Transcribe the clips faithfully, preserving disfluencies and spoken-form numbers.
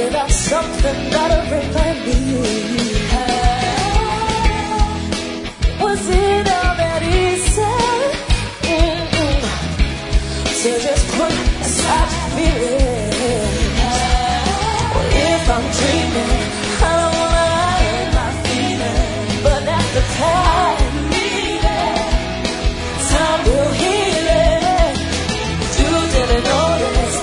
without something that'll remind me. Was it all that he said? Mm-mm. So just put aside your feeling. Well, if I'm dreaming, I don't wanna hide my feeling, but at the time, time will heal it. You didn't notice.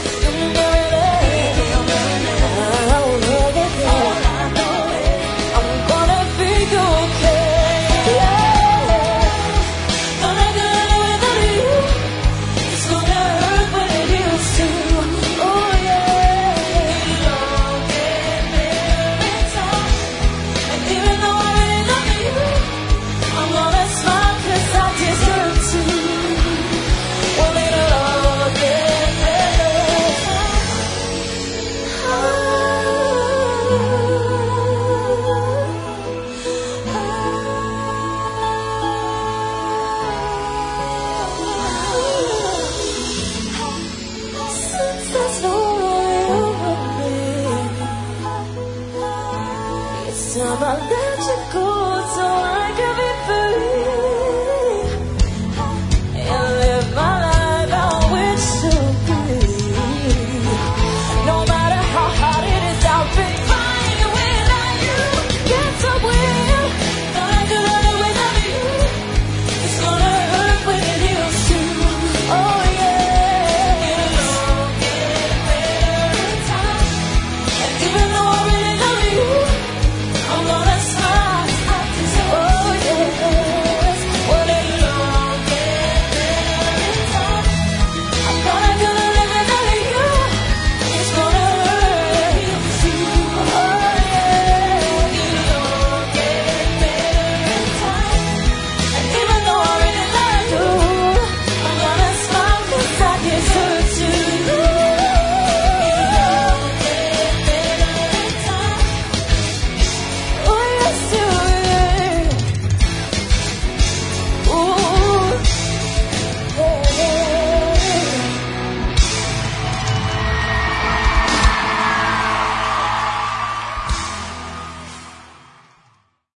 Time I let you go so I can be free.